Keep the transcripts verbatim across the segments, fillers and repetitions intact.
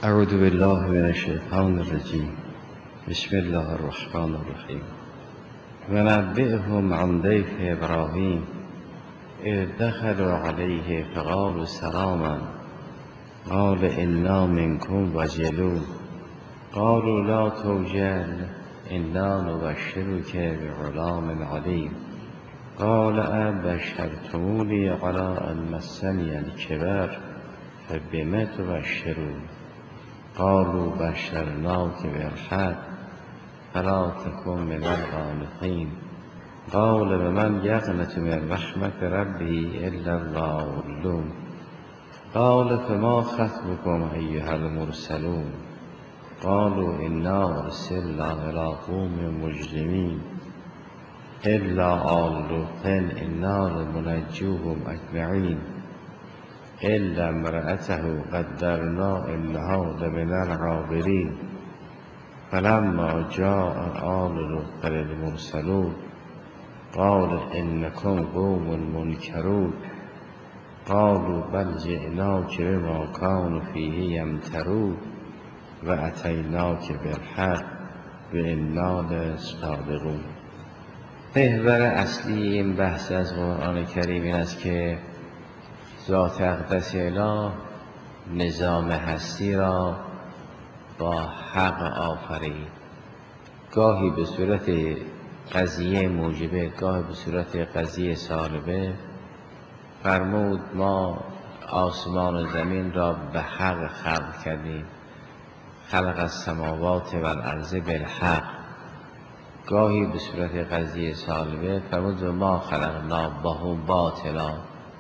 اعوذ بالله من الشیطان الرجیم. بسم الله الرحمن الرحیم. و نبئهم عن ضیف ابراهیم اذ دخلوا علیه فقالوا سلاما قال انا منکم وجلون قالوا لا توجل انا نبشرک بغلام علیم قال ابشرتمونی علی ان مسنی الکبر فبم تبشرون قالوا بشرناک بالحق فلا تکن من القانطین قال ومن یقنط من رحمة ربه الا الضالون قال فما خطبكم ایها المرسلون قالوا انا ارسلنا الى قوم مجرمین الا آل لوط انا لمنجوهم اجمعین الا امرأته قدرنا انها لمن الغابرین فلما جاء آل لوط المرسلون قال انکم قوم منکرون قالوا بل جئناک بما كانوا فیه یمترون و اتیناک بالحق و انا لصادقون. محور اصلی این بحث از قرآن کریم این است که ذات اقدس اله نظام هستی را با حق آفرید، گاهی به صورت قضیه موجبه، گاهی به صورت قضیه سالبه. فرمود ما آسمان و زمین را به حق خلق کردیم، خلق السماوات و الارض بالحق. گاهی به صورت قضیه سالبه فرمود و ما خلقناهم باطلا،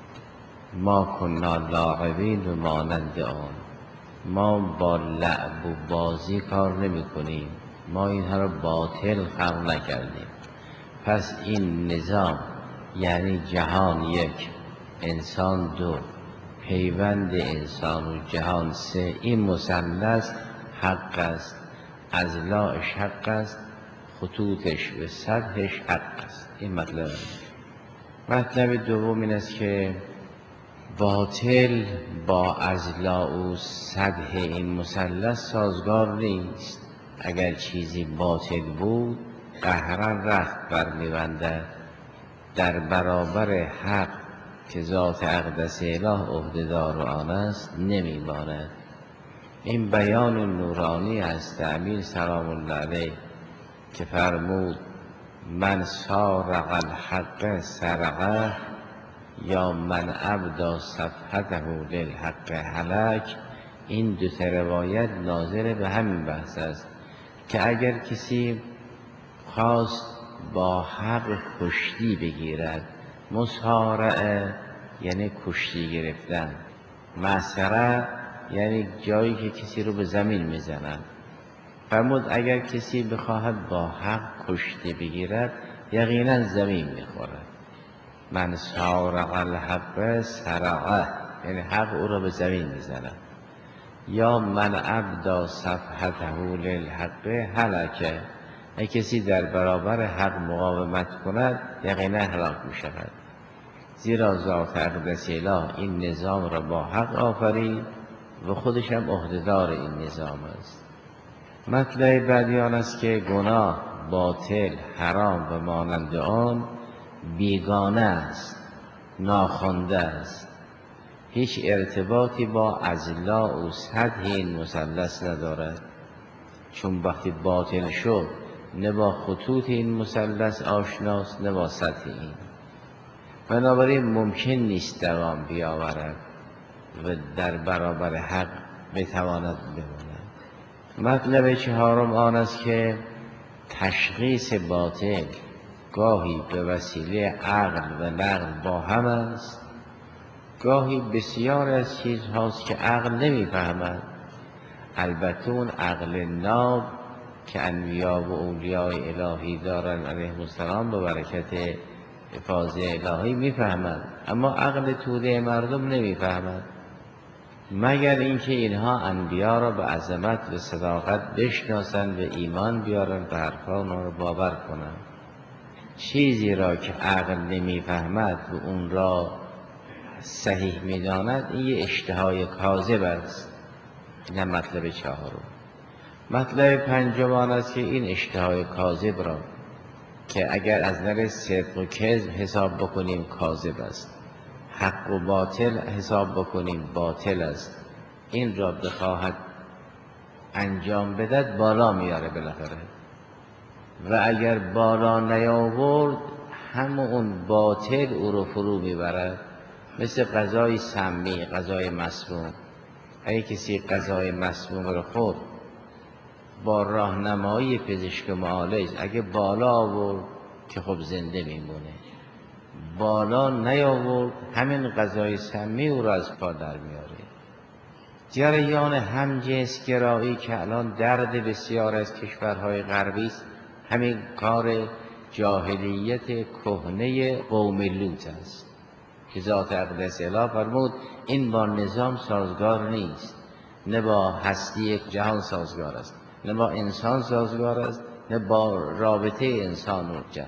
ما کنا لاعبین و مانند آن. ما با لعب و بازی کار نمی کنیم، ما اینها را باطل خلق نکردیم. پس این نظام یعنی جهان یک، انسان دو، پیوند انسان و جهان سه، این مثلث حق است، اضلاعش حق است، خطوطش و سطحش حق است. این مطلب است. مطلب دوم این است که باطل با اضلاع و سطح این مثلث سازگار نیست. اگر چیزی باطل بود قهرا رخت برمی‌بندد، در برابر حق که ذات اقدس اله عهده‌دار آن است نمی‌ماند. این بیان نورانی است امیر سلام الله علیه که فرمود من سارع الحق سرعه یا من ابدی صفحته للحق هلک. این دو تا روایت ناظر به همین بحث است که اگر کسی خواست با حق کشتی بگیرد، مسارعه یعنی کشتی گرفتن، مسره یعنی جایی که کسی رو به زمین میزنن. فرمود اگر کسی بخواهد با حق کشتی بگیرد یقینا زمین میخورد. من سارع الحق سرعه یعنی حق او را به زمین میزند. یا من ابدی صفحته للحق هلکه، اگر کسی در برابر حق مقاومت کند یقینا هلاک میشود. زیرا ذات اقدس اله این نظام را با حق آفرید و خودش هم عهده‌دار این نظام است. مطلب بعدی آن است که گناه، باطل، حرام و مانند آن بیگانه است، ناخوانده است، هیچ ارتباطی با اضلاع و سطح این مثلث ندارد. چون وقتی باطل شد نه با خطوط این مثلث آشناست نه با سطح این، بنابراین ممکن نیست دوام بیاورد و در برابر حق بتواند بماند. مطلب چهارم آن است که تشخیص باطل گاهی به وسیله عقل و نقل با هم است، گاهی بسیار از چیزهاست که عقل نمیفهمد. البته اون عقل ناب که انبیا و اولیاء الهی دارن علیهم السلام به برکت افاضه الهی میفهمند، اما عقل توده مردم نمیفهمد، مگر اینکه اینها انبیا را به عظمت و صداقت بشناسند و ایمان بیارن و حرفا اونها را باور کنند. چیزی را که عقل نمیفهمد و اون را صحیح میداند این یه اشتهای کاذب است. این مطلب چهارم. مطلب پنجم آن است که این اشتهای کاذب را که اگر از نظر صدق و کذب حساب بکنیم کاذب است، حق و باطل حساب بکنیم باطل است، این را بخواهد انجام بدهد بالا میاره بالاخره، و اگر بالا نیاورد همون اون باطل او رو فرو میبرد. مثل غذای سمی، غذای مسموم. اگه کسی غذای مسموم رو خورد با راهنمایی پزشک معالج اگه بالا آورد که خب زنده میمونه، بالا نیاورد همین غذای سمی او را از پا در میاره. جریان همجنس گرایی که الان درد بسیار از کشورهای غربی است، همین کار جاهلیت کهنه قوم لوط است که ذات اقدس اله فرمود این با نظام سازگار نیست، نه با هستی جهان سازگار است، نه با انسان سازگار است، نه با رابطه انسان و جهان.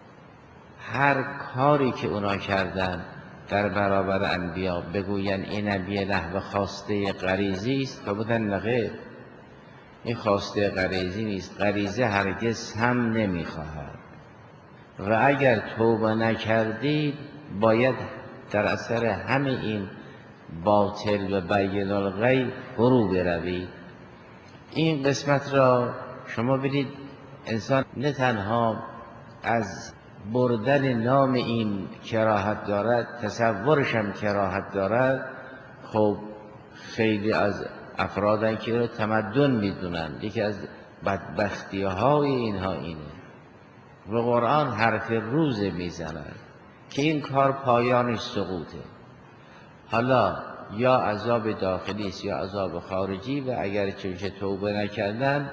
هر کاری که اونا کردن در برابر انبیا بگوین این انبیا نحو خواسته غریزی است، که بودن نخیر، این خواسته غریزی نیست، غریزه هرگز سم نمیخواهد و اگر توبه نکردید باید در اثر همه این باطل و بین الغیب فرو بروید. این قسمت را شما بدید انسان نه تنها از بردن نام این کراهت دارد، تصورش هم کراهت دارد. خب خیلی از افرادن که رو تمدن میدونن، یکی از بدبختی های اینها اینه و قرآن حرف روز میزند که این کار پایانش سقوطه. حالا یا عذاب داخلی است یا عذاب خارجی، و اگر چه توبه نکردن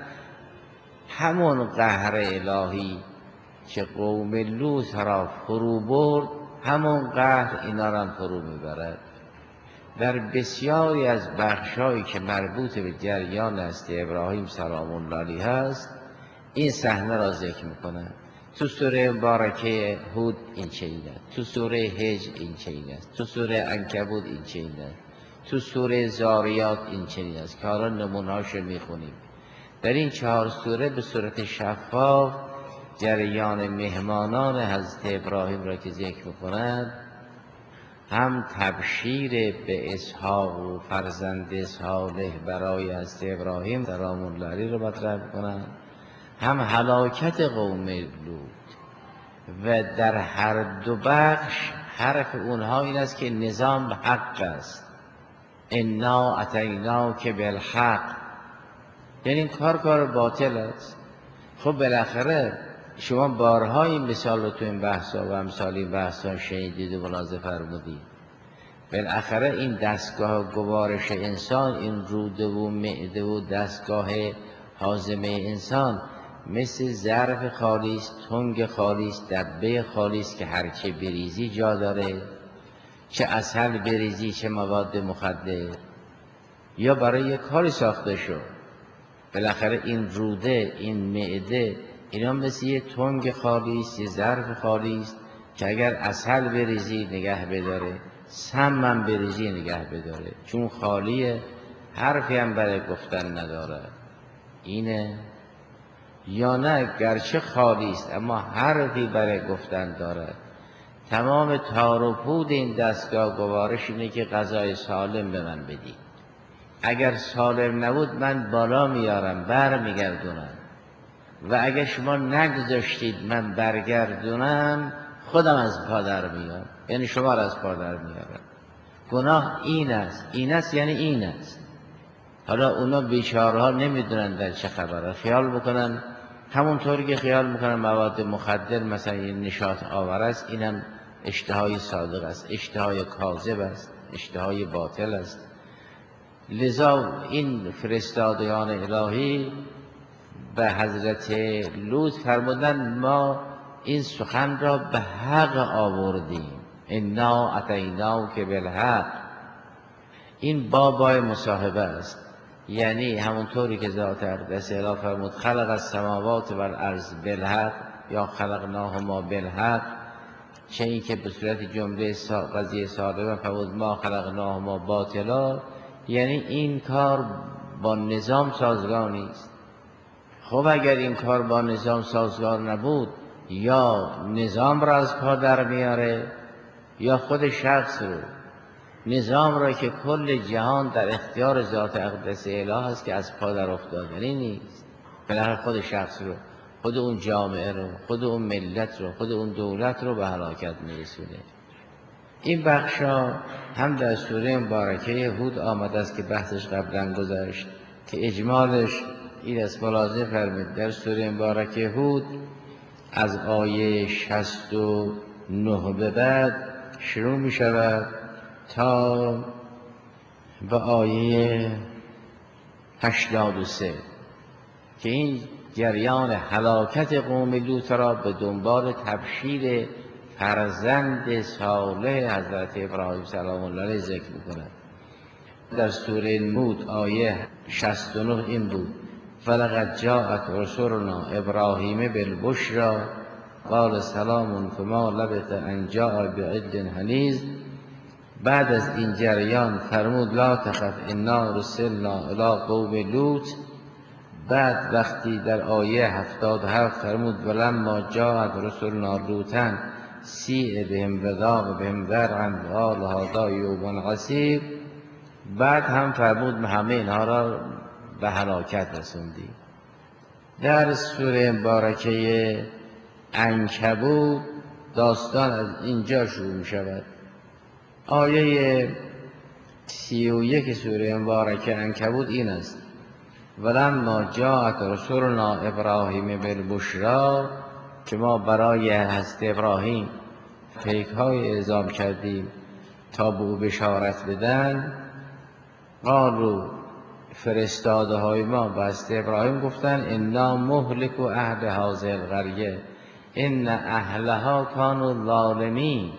همون قهر الهی که قوم لوط را فرو برد همون قهر اینا را فرو میبرد. در بسیاری از بخشایی که مربوط به جریان است ابراهیم سلام الله علیه هست این صحنه را ذکر میکنند. تو سوره مبارکه هود این چنین است، تو سوره هجر این چنین است، تو سوره عنکبوت این چنین است، تو سوره زاریات این چنین است که حالا نمونه‌هاشو میخونیم. در این چهار سوره به صورت شفاف جریان مهمانان حضرت ابراهیم را که ذکر میکنند، هم تبشیر به اسحاق و فرزند صالح برای حضرت ابراهیم سلام الله علیه را مطرح میکنند، هم هلاکت قوم لوط. و در هر دو بخش حرف اونها این است که نظام حق است، انا اتیناک بالحق، یعنی این کار کار باطل است. خب بالاخره شما بارها این مثال رو تو این بحثا و امثال این بحثا شنیدید و ملاحظه فرمودید. بالاخره این دستگاه گوارش انسان، این روده و معده و دستگاه هاضمه انسان مثل ظرف خالی است، تنگ خالی است، دبه خالی است که هرچه بریزی جا داره، چه عسل بریزی چه مواد مخدر، یا برای یک کاری ساخته شد. بالاخره این روده، این معده، اینا مثل یه تنگ خالی است، یه ظرف خالی است که اگر عسل بریزی نگه بداره، سم هم بریزی نگه بداره، چون خالیه حرفی هم برای گفتن نداره. اینه یا نه گرچه خالی است اما حرفی برای گفتن دارد. تمام تار و پود این دستگاه گوارش اینه که غذای سالم به من بدید، اگر سالم نبود من بالا میارم بر میگردونم، و اگر شما نگذاشتید من برگردونم خودم از پا در میام، یعنی شما را از پا در میارم. گناه این است، این است یعنی این است. حالا اونا بیچاره‌ها نمیدونن در چه خبره، خیال بکنن همونطوری که خیال میکنن مواد مخدر مثلا این نشاط آور است، اینم اشتهای صادق است، اشتهای کاذب است، اشتهای باطل است. لذا این فرستادگان الهی به حضرت لوط فرمودن ما این سخن را به حق آوردیم، انا اتیناک بالحق. این بابای مصاحبه است، یعنی همونطوری که ذات اقدس اله فرمود خلق السماوات والارض بالحق یا خلقناهما بالحق، چه این که به صورت جمله قضیه سابقه فرمود ما خلقناهما باطلا، یعنی این کار با نظام سازگار نیست. خب اگر این کار با نظام سازگار نبود، یا نظام را از پا در میاره یا خود شخص رو. نظام را که کل جهان در اختیار ذات اقدس اله است که از پا در افتادنی نیست. بالاخره خود شخص رو، خود اون جامعه رو، خود اون ملت رو، خود اون دولت رو به هلاکت میرسونه. این بخشا هم در سوره مبارکه هود آمده است که بحثش قبلا گذشت که اجمالش این است. ملاحظه فرمایید در سوره مبارکه هود از آیه شصت و نه به بعد شروع می شود تا به آیه هشتاد و سه که این جریان هلاکت قوم لوط را به دنبال تبشیر فرزند صالح حضرت ابراهیم سلام الله علیه ذکر می‌کند. در سوره هود آیه شصت و نه این بود: فلقد جاءت رسلنا ابراهیم بالبشری قال سلام فما لبث ان جاء بعجل حنیظ. بعد از این جریان فرمود لا تخف انا رسلنا الی قوم لوط. بعد وقتی در آیه هفتاد و هفت فرمود ولما جاءت رسلنا لوطا سیء بهم و ضاق بهم ذرعا قال هذا یوم عسیر. بعد هم فرمود همه اینها را به هلاکت رسوندی. در سوره مبارکه عنکبوت داستان از اینجا شروع می شود. آیه سی و یک سوره مبارکه عنکبوت این است: ولما جاءت رسولنا ابراهیم بالبشری، که ما برای حضرت ابراهیم پیک های اعزام کردیم تا به او بشارت بدن. قالوا فرستاده های ما به حضرت ابراهیم گفتن انا مهلک اهل هذه القریه ان اهلها کانوا ظالمین.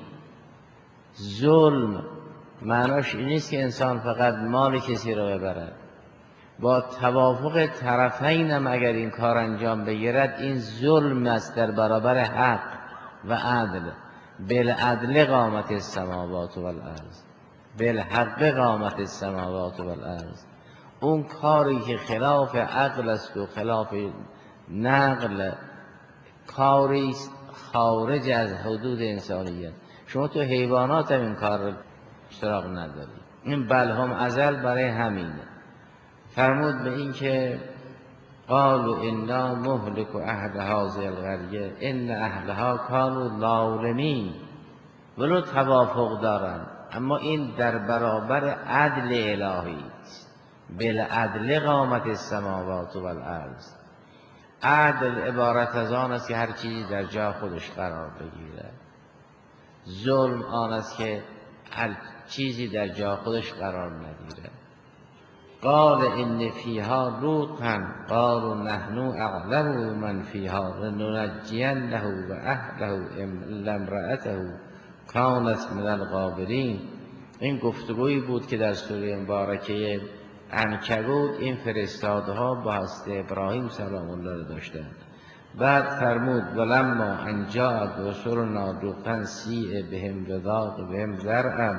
ظلم معناش این نیست که انسان فقط مال کسی رو ببرد. با توافق طرفین هم اگر این کار انجام بگیرد این ظلم است در برابر حق و عدل. بالعدل قامت السماوات والارض، بالحق قامت السماوات والارض. اون کاری که خلاف عقل است و خلاف نقل، کاری خارج از حدود انسانیت. شما تو حیوانات هم این کار سراغ نداری. این بلهم ازل برای همینه. فرمود به این که قالوا انا مهلک اهل هذه القریه ان اهلها کانوا ظالمین. ولو توافق دارن اما این در برابر عدل الهی است. بالعدل قامت السماوات والارض. عدل عبارت از آن است که هر چیزی در جا خودش قرار بگیرد. ظلم آن است که هر چیزی در جا خودش قرار نگیرد. قال ان فیها لوطا قالوا نحن اعلم من فیها لننجینه و اهله الا امرأته کانت من الغابرین. این گفتگویی بود که در سوره مبارکه عنکبوت این فرستاده ها با حضرت ابراهیم سلام الله داشتند. بعد فرمود ولما ان جاءت رسلنا لوطا سیء بهم و ضاق بهم ذرعا،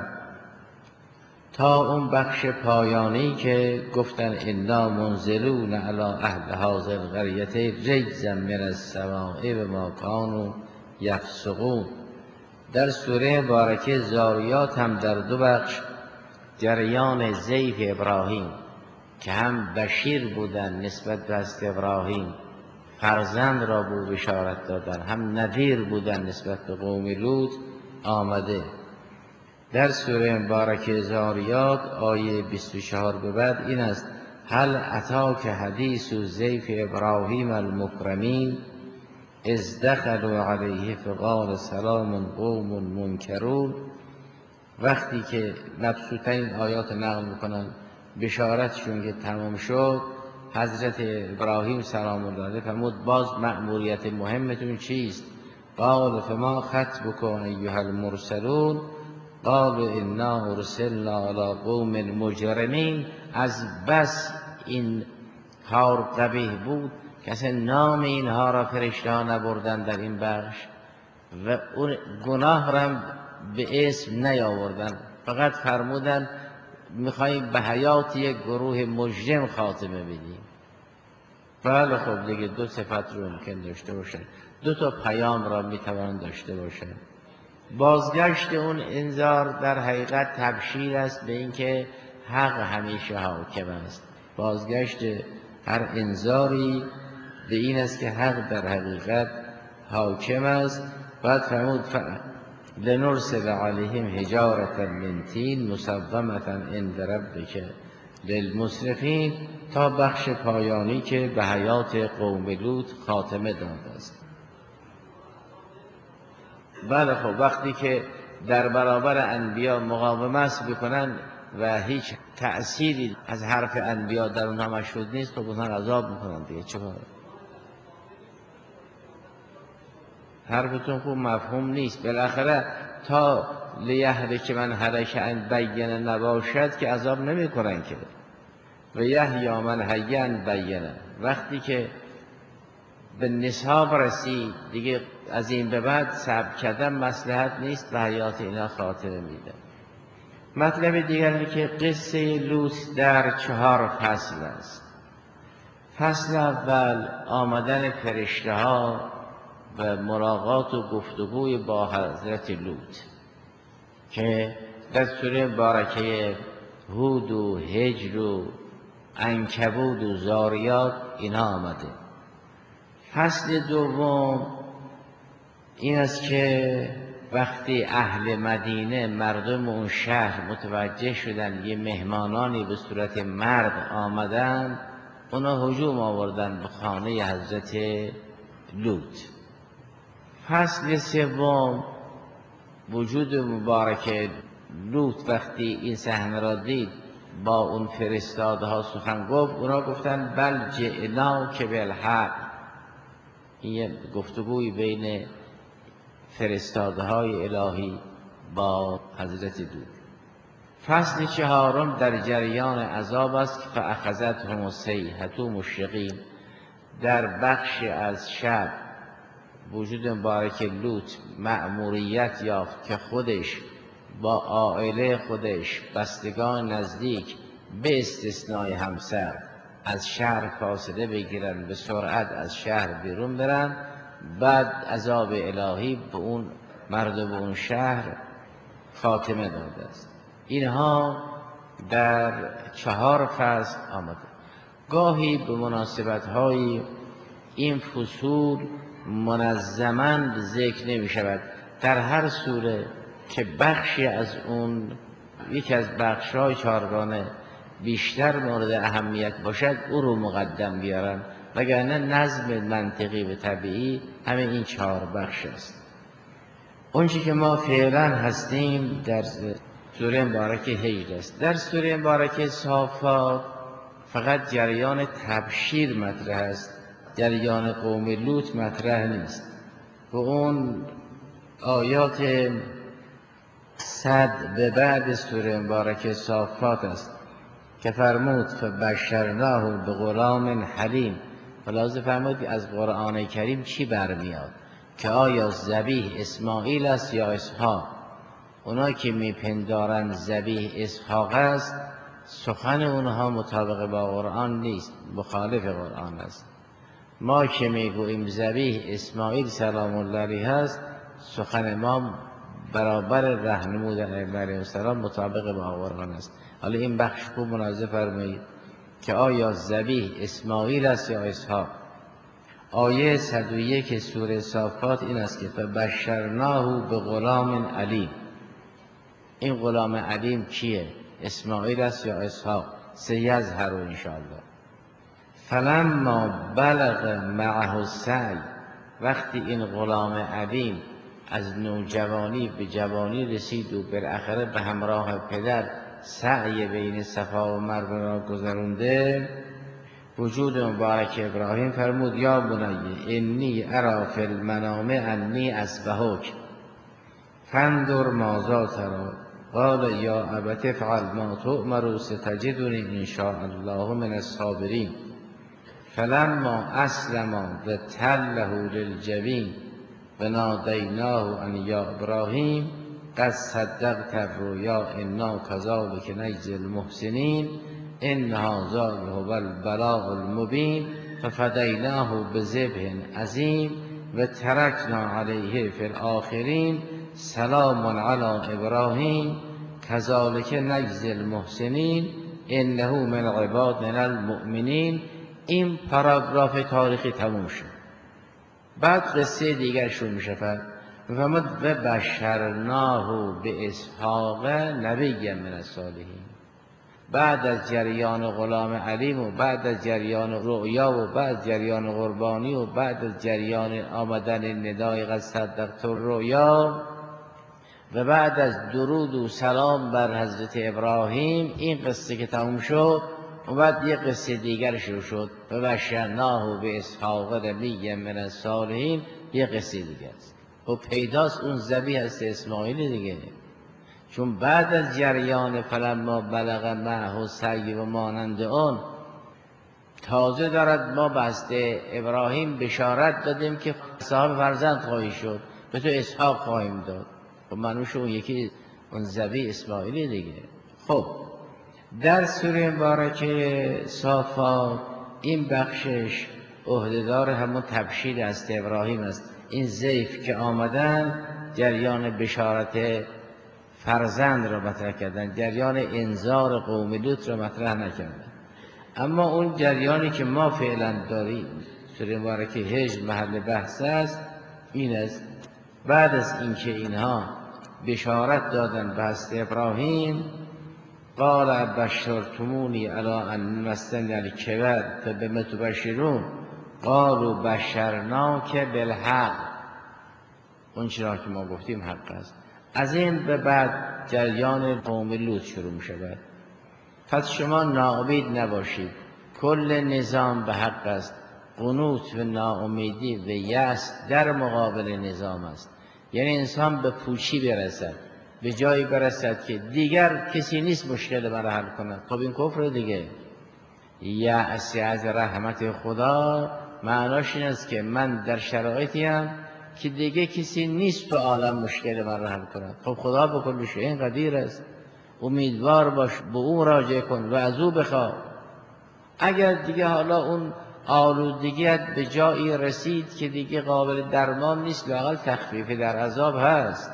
تا اون بخش پایانی که گفتن انا منزلون علی اهل هذه القریه رجزا من السماء بما كانوا یفسقون. در سوره مبارکه ذاریات هم در دو بخش جریان ضیف ابراهیم که هم بشیر بودن نسبت به حضرت ابراهیم، فرزند را به بشارت دادن، هم نذیر بودن نسبت به قوم لوط آمده. در سوره مبارکه ذاریات آیه بیست و چهار به بعد این است: هل اتاک حدیث ضیف ابراهیم المکرمین اذ دخلوا علیه فقال سلام قوم منکرون. وقتی که مبسوطین آیات نقل میکنن بشارتشون که تمام شد، حضرت ابراهیم سلام الله علیه فرمود باز مأموریت مهمتون چیست؟ قال فما خطبکم ایها المرسلون قالوا انا ارسلنا علی قوم مجرمین. از بس این کار قبیح بود که اصلا نام اینها را فرشته ها نبردن در این بخش و اون گناه را به اسم نیاوردن، فقط فرمودن میخواییم به حیات یک گروه مجرم خاتمه بدیم. بله خب دیگه دو صفت رو ممکن داشته باشه، دو تا پیام را میتوان داشته باشه. بازگشت اون انذار در حقیقت تبشیر است به اینکه حق همیشه حاکم است. بازگشت هر انذاری به این است که حق در حقیقت حاکم است. بعد فرمود لنرسل علیهم حجارة من طین مسومة عند ربک للمسرفین، تا بخش پایانی که به حیات قوم لوط خاتمه داده است. بله خب وقتی که در برابر انبیا مقاومت بکنن و هیچ تأثیری از حرف انبیا در اونها مشهود نیست، خب اونها عذاب میکنن دیگه. چه کار؟ حرفتون خوب مفهوم نیست. بالاخره تا لیهلک من هلک عن بینه نباشد که عذاب نمی کنن که، و یحیی من حی عن بینه. وقتی که به نصاب رسید دیگه از این به بعد صبر کردن مصلحت نیست و حیات اینا خاتمه میده. مطلب دیگر اینه که قصه لوط در چهار فصل است. فصل اول آمدن فرشته ها و ملاقات و گفتگوی با حضرت لوط که در سوره مبارکه هود و هجر و عنکبوت و زاریات اینا آمده. فصل دوم این است که وقتی اهل مدینه مردم اون شهر متوجه شدن یه مهمانانی به صورت مرد آمدن، اونا هجوم آوردن به خانه حضرت لوط. فصل سوم وجود مبارک لوط وقتی این صحنه را دید با اون فرستاده ها سخن گفت، اونا گفتن بل جئناک بالحق. این گفتگوی بین فرستاده های الهی با حضرت لوط. فصل چهارم در جریان عذاب است که فاخذتهم الصیحة مشرقین. در بخش از شب وجود مبارک لوط مأموریت یافت که خودش با عائله خودش، بستگان نزدیک به استثنای همسر، از شهر فاصله بگیرن، به سرعت از شهر بیرون برن. بعد عذاب الهی به اون مردم اون شهر خاتمه داده است. اینها در چهار فصل آمده. گاهی به مناسبت‌های این فصول منظماً ذکر نمی شود. در هر سوره که بخشی از اون یکی از بخش‌های چهارگانه بیشتر مورد اهمیت باشد او رو مقدم بیارن، وگرنه نظم منطقی و طبیعی همه این چهار بخش است. اونچه که ما فعلا هستیم در سوره مبارک هجر است. در سوره مبارک صافات فقط جریان تبشیر مطرح است، جریان قوم لوط مطرح نیست. و اون آیات صد به بعد سوره مبارک صافات است که فرمود فبشرناه بغلام حلیم. خلاصه فرمود از قرآن کریم چی برمیاد که آیا ذبیح اسماعیل است یا اسحاق. اونا که میپندارن ذبیح اسحاق است، سخن اونها مطابق با قرآن نیست، مخالف قرآن است. ما که میگوییم ذبیح اسماعیل سلام الله علیه است، سخن ما برابر راهنمود علیه السلام مطابق با قرآن است. حالا این بخش کو مناظره فرمایید که آیا ذبیح اسماعیل است یا اسحاق. آیه صد و یک سوره صافات این است که فبشرناه بغلام علیم. این غلام علیم کیه؟ اسماعیل است یا اسحاق؟ سیظهر ان شاء الله. فلما بلغ معه السعی. وقتی این غلام علیم از نوجوانی به جوانی رسید و بالاخره به همراه پدر سعی بین صفا و مروه را گذرانده، وجود مبارک ابراهیم فرمود یا بنی انی ارا فی المنام انی اذبحک فانظر ماذا تری قال یا ابت افعل ما تؤمر ستجدنی ان شاء الله من الصابرین. فلما اسلما وتله للجبین ونادیناه ان یا ابراهیم قد صدقت الرؤیا انا کذلک نجزی المحسنین ان هذا لهو البلاء المبین ففدیناه بذبح عظیم و ترکنا علیه فی الاخرین سلام علی ابراهیم کذلک نجزی المحسنین انه من عبادنا المؤمنین. این پاراگراف تاریخی تموم شد. بعد قصه دیگر شروع می شود و و بشرناه به اسحاق نبی من الصالحین. بعد از جریان غلام علیم و بعد از جریان رؤیا و بعد از جریان قربانی و بعد از جریان آمدن ندای قد صدقت الرؤیا و بعد از درود و سلام بر حضرت ابراهیم، این قصه که تموم شد و بعد یک قصه دیگر شروع شد و بشرناه به اسحاق نبی من الصالحین، یک قصه دیگر است. و پیداست اون ذبیح هست اسماعیل دیگه، چون بعد از جریان فلما بلغ معه السعی و مانند اون تازه دارد ما بسته ابراهیم بشارت دادیم که صاحب فرزند خواهی شد، به تو اسحاق خواهیم داد. و منوش اون یکی اون ذبیح اسماعیل دیگه. خب در سوره مبارکه صافات این بخشش عهدهدار همون تبشیر است ابراهیم است. این ضیف که آمدن جریان بشارت فرزند را مطرح کردن، جریان انذار قوم لوط را مطرح نکردن. اما اون جریانی که ما فعلا داریم سوره مبارکه هجر محل بحث است، این است بعد از اینکه اینها بشارت دادن به حضرت ابراهیم، قال بشرتمونی علی ان مسنی الکبر فبم تبشرون قالوا بشرناک بالحق. اون چرا که ما گفتیم حق است. از این به بعد جریان قوم لوط شروع می شود. پس شما ناامید نباشید، کل نظام به حق است. قنوط و ناامیدی و یأس در مقابل نظام است. یعنی انسان به پوچی برسد، به جایی برسد که دیگر کسی نیست مشکل مرا حل کند. خب این کفر دیگه. یأس از رحمت خدا معناش این است که من در شرایطی ام که دیگه کسی نیست تو عالم مشکل مرا حل کند. خب خدا به کل شیء قدیر است. امیدوار باش، به او راجع کن و از او بخواه. اگر دیگه حالا اون آلودگیت به جایی رسید که دیگه قابل درمان نیست، لااقل تخفیف در عذاب هست.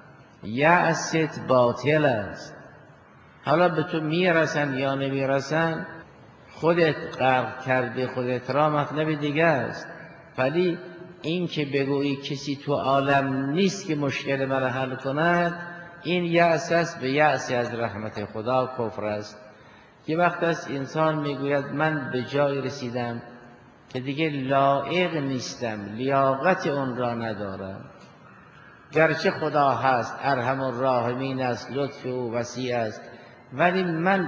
یأست باطل است. حالا به تو میرسن یا نمیرسن، خودت غرق کرده خودت را، مطلب دیگه است. ولی این که بگویی کسی تو عالم نیست که مشکل مرا حل کند، این یأس است. به یأسی از رحمت خدا کفر است. یه وقت است انسان میگوید من به جای رسیدم که دیگه لایق نیستم، لیاقت اون را ندارم، گرچه خدا هست ارحم الراحمین است، لطف او وسیع است، ولی من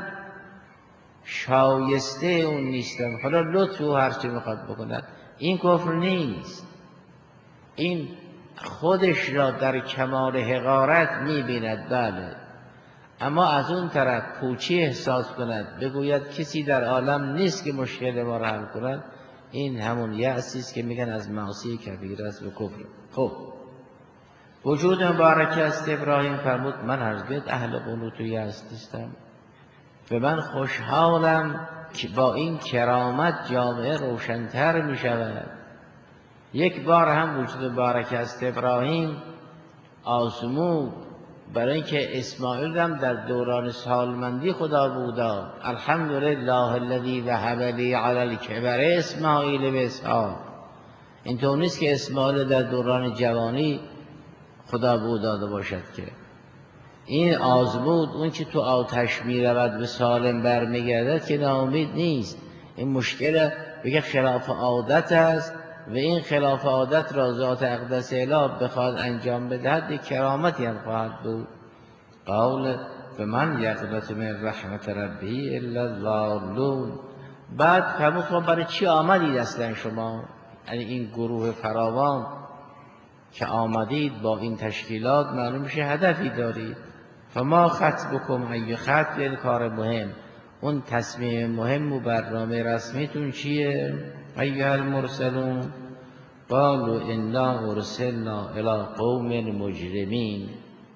شایسته اون نیستم. حالا لطف او هرچی میخواد بکند. این کفر نیست. این خودش را در کمال حقارت میبیند، بله، اما از اون طرف پوچی احساس کند، بگوید کسی در عالم نیست که مشکل ما را حل کند، این همون یأسی است که میگن از معصیه کبیره است و کفر. خب وجود مبارک است ابراهیم فرمود من هرگز اهل قنوط و یأس نیستم و من خوشحالم که با این کرامت جامعه روشن‌تر می شود. یک بار هم وجود مبارک است ابراهیم آزمود، برای اینکه اسماعیل هم در دوران سالمندی خدا بودا. الحمدلله الذی وهب لی علی الکبر اسماعیل و اسحاق. اینطور نیست که اسماعیل در دوران جوانی خدا بود داده باشد که این آزمود. اون که تو آتش می رود به سالم برمیگردد که ناامید نیست. این مشکل بگه خلاف عادت است و این خلاف عادت را ذات اقدس اله بخواد انجام بدهد، یک کرامتی هم خواهد بود. قول به من یقنط من رحمت ربی الا الضالون. بعد فرمود ما برای چی آمدید اصلا شما، یعنی این گروه فراوان که آمدید با این تشکیلات، معلوم میشه هدفی دارید. فما خطبکم ای خط، یعنی کار مهم، اون تصمیم مهم و برنامه رسمیتون چیه؟ ایها المرسلون قالوا انا ارسلنا الی قوم مجرمین.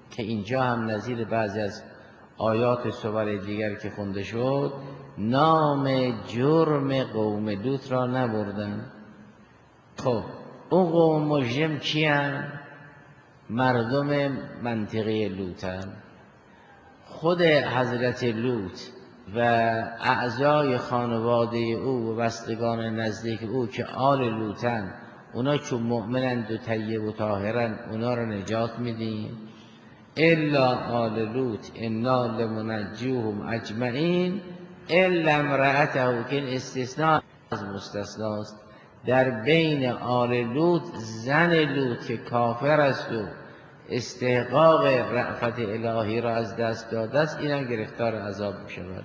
که اینجا هم نظیر بعضی از آیات سور دیگر که خونده شد نام جرم قوم لوط را نبردن. خب اون قوم مجرم کیان؟ مردم منطقه لوطن. خود حضرت لوط و اعضای خانواده او و بستگان نزدیک او که آل لوطن، اونا چون مؤمنند و طیب و طاهرن اونا رو نجات میدیم. الا آل لوط انا لمنجوهم اجمعین الا امرأته، که این استثناء از مستثناست. در بین آل لوط زن لوط که کافر است و استحقاق رأفت الهی را از دست داده است، اینم گرفتار عذاب می شود.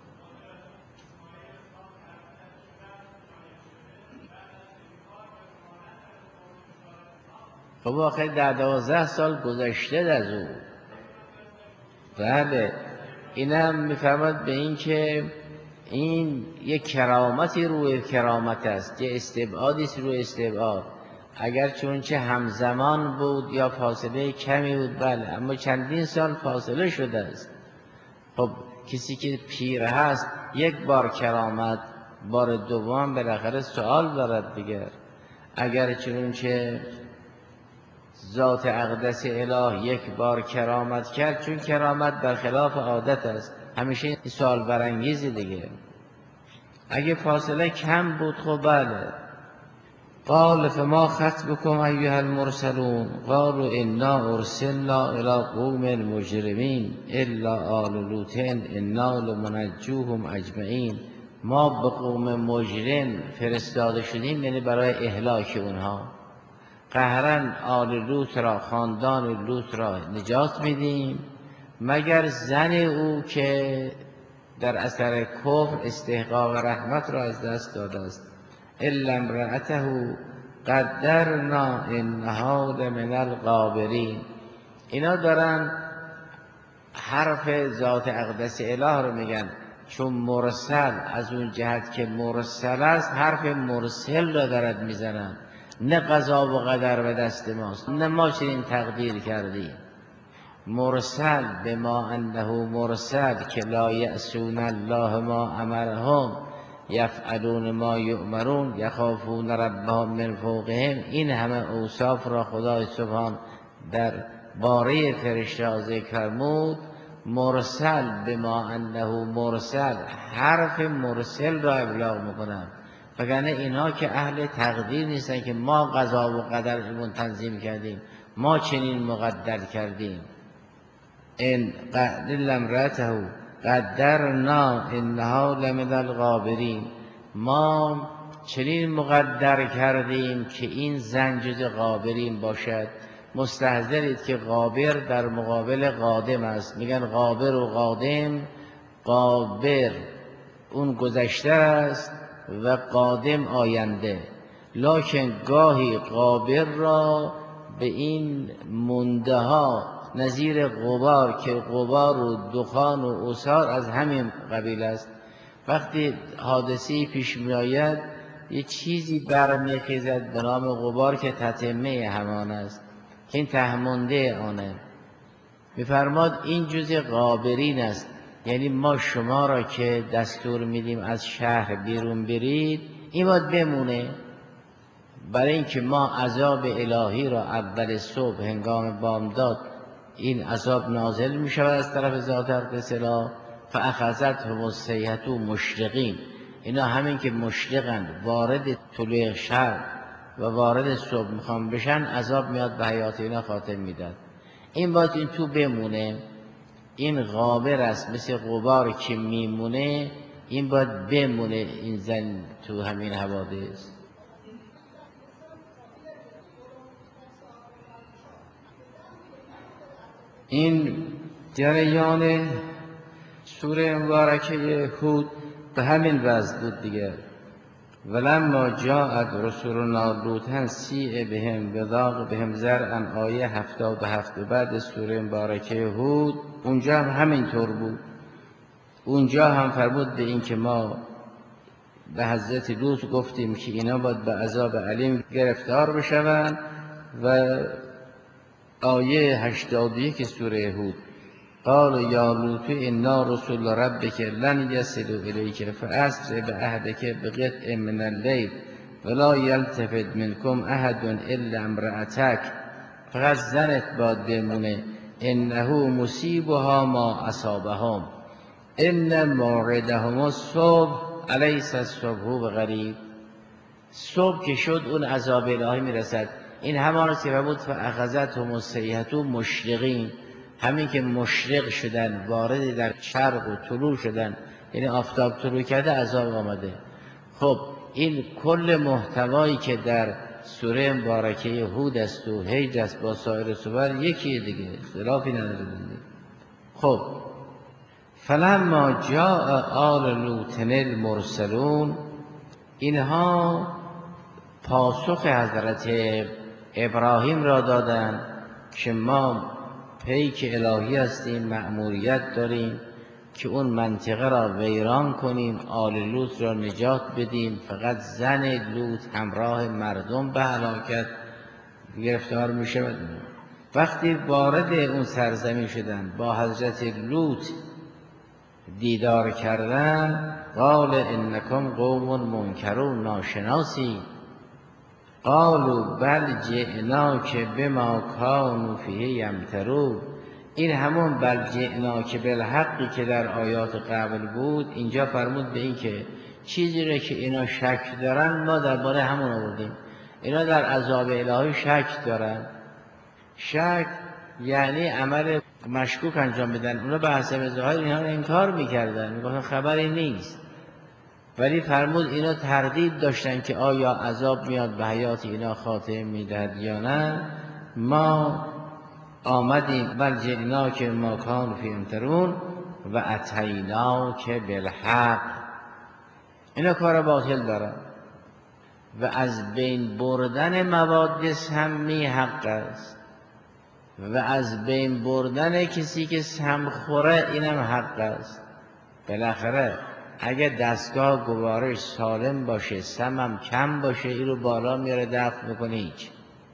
خب آخه در دوازده سال گذشته از او. بله اینم میفرماد به این که این یک کرامتی روی کرامت است، یک استبعادی روی استبعاد. اگر چونچه همزمان بود یا فاصله کمی بود بله، اما چندین سال فاصله شده است. خب کسی که پیر هست یک بار کرامت، بار دوم بالاخره سوال دارد دیگر. اگر چونچه ذات اقدس اله یک بار کرامت کرد، چون کرامت برخلاف عادت است، همیشه این سوال برانگیزی دیگه. اگه فاصله کم بود خب بله. قال فما خطبكم ایها المرسلون قالوا انا ارسلنا الى قوم مجرمین الا آل لوط انا لمنجوهم اجمعین. ما به قوم مجرم فرستاده شدیم، یعنی برای اهلاک اونها. قهرن آل لوط را، خاندان لوط را نجات میدیم مگر زن او که در اثر کفر استحقاق رحمت را از دست داده است. الا امرأته قدرنا انها لمن الغابرین. اینا دارن حرف ذات اقدس اله رو میگن، چون مرسل از اون جهت که مرسل است حرف مرسل را دارد میزنن، نه قضا و قدر به دست ماست، نه ما چنین تقدیر کردیم. مرسل به ما انه مرسل که لا یعصون الله ما امرهم یفعلون ما یؤمرون یخافون ربهم من فوقهم. این همه اوصاف را خدای سبحان در باره فرشته ذکر فرمود. مرسل به ما انه مرسل، حرف مرسل را ابلاغ میکنن. وگرنه اینها که اهل تقدیر نیستن که ما قضا و قدرمون تنظیم کردیم، ما چنین مقدر کردیم. ان قدر امرأته قدرنا انها لمن الغابرین. ما چنین مقدر کردیم که این زن جز غابرین باشد. مستحضرید که غابر در مقابل قادم است. میگن غابر و قادم. غابر اون گذشته است و قادم آینده. لکن گاهی غابر را به این منده ها نظیر غبار، که غبار و دخان و اوصار از همین قبیل است. وقتی حادثی پیش می آید یه چیزی برمیخیزد به نام غبار که تتمه همان است، که این تهمنده آنه. میفرماد این جز غابرین است، یعنی ما شما را که دستور میدیم از شهر بیرون برید این باید بمونه، برای اینکه ما عذاب الهی را اول صبح هنگام بامداد این عذاب نازل می شود از طرف ذات اقدس اله. فاخذتهم الصیحة مشرقین. اینا همین که مشرقند، وارد طلوع شب و وارد صبح میخوان بشن، عذاب میاد به حیات اینا خاتم میداد. این باید این تو بمونه. این غابر است، مثل غبار که میمونه، این باید بمونه این زن تو همین حوادث. این جریان سوره مبارکه هود به همین وضع بود دیگه. ولما جاءت رسولنا لوطا سیء بهم وضاق بهم ذرعا، آیه هفتاد و هفت بعد سوره مبارکه هود. اونجا هم همین طور بود. اونجا هم فرمود به این که ما به حضرت لوط گفتیم که اینا باید به عذاب علیم گرفتار بشوند و آیه هشتاد و یک سوره هود. قال یا لوط انا رسول ربک لن یصلوا الیک فاسر باهلک بقطع من اللیل ولا یلتفت منکم احد الا امرأتک. فقط زنت باید بمونه. انه مصیبها ما اصابهم ان موعدهم الصبح الیس الصبح بقریب. صبح که شد اون عذاب الهی میرسد. این همان که بود فاخذتهم الصیحة مشرقین، همین که مشرق شدن، وارد در شرق و طلوع شدن، یعنی آفتاب طلوع کرده عذاب آمده. خب این کل محتوایی که در سوره مبارکه هود است و حج است با سایر سور یکی دیگه، اختلافی نداره دیگه. خب فلما جاء آل لوط المرسلون، اینها پاسخ حضرت ابراهیم را دادند که ما پیک الهی هستیم، مأموریت داریم که اون منطقه را ویران کنیم، آل لوط را نجات بدیم. فقط زن لوط همراه مردم به هلاکت گرفتار میشه. وقتی وارد اون سرزمین شدن، با حضرت لوط دیدار کردن، قال انکم قوم منکرون، ناشناسی. قالوا بل جئناک بما کانوا فیه یمترون. این همون بل جئناک بالحقی که در آیات قبل بود، اینجا فرمود به این که چیزی را که اینا شک دارن ما درباره همون آوردیم. اینا در عذاب الهی شک دارن. شک یعنی عمل مشکوک انجام بدن. اونا به حسب ظاهر اینا رو انکار میکردن، میگفتن خبری نیست. ولی فرمود اینا تردید داشتن که آیا عذاب میاد به حیات اینا خاتمه میدهد یا نه. ما آمدیم بل جئناک ما کانوا فیه یمترون و اتیناک بالحق. اینا کار باطل دارن و از بین بردن مواد سمی حق است و از بین بردن کسی که سم خوره اینم حق است. بالاخره اگه دستگاه گوارش سالم باشه، سمم کم باشه، این رو بالا میاره دفع میکنه. هیچ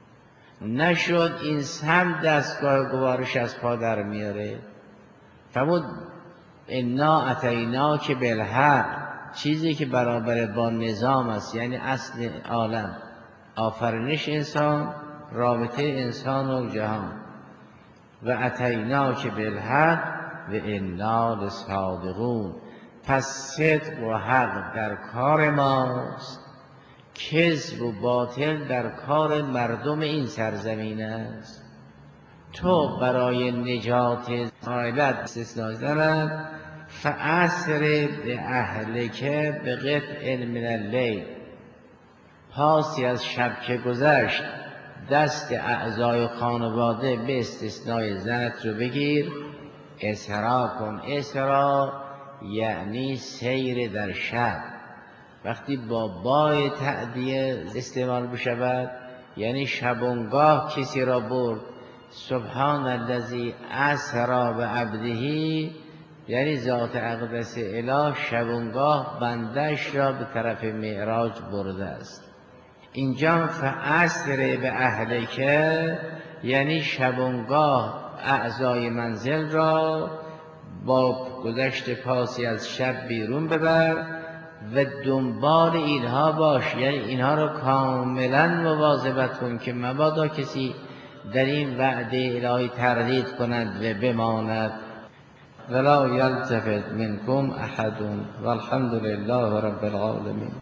نشد این سم دستگاه گوارش از پا در میاره. فرمود انا اتیناک بالحق، چیزی که برابر با نظام است، یعنی اصل عالم، آفرینش انسان، رابطه انسان و جهان. و اتیناک بالحق و انا لصادقون. پس صدق و حق در کار ماست، کذب و باطل در کار مردم این سرزمین است. تو برای نجات عائلت استثناء دارد فاسر به اهلک به قطع من اللیل. پاسی از شب که گذشت دست اعضای خانواده به استثنای زنت رو بگیر، اسرا کن. اسرا یعنی سیر در شب. وقتی با بای تعدیه استعمال بشود یعنی شبانگاه کسی را برد. سبحان الذی اسری بعبده، یعنی ذات اقدس اله شبانگاه بندش را به طرف معراج برده است. اینجا فاسر به اهلک یعنی شبانگاه اعضای منزل را با گذشت پاسی از شب بیرون ببر و دنبال اینها باش، یعنی اینها را کاملا مواظبت کن که مبادا کسی در این وعده الهی تردید کند و بماند. ولا یلتفت منکم احد والحمد لله رب العالمین.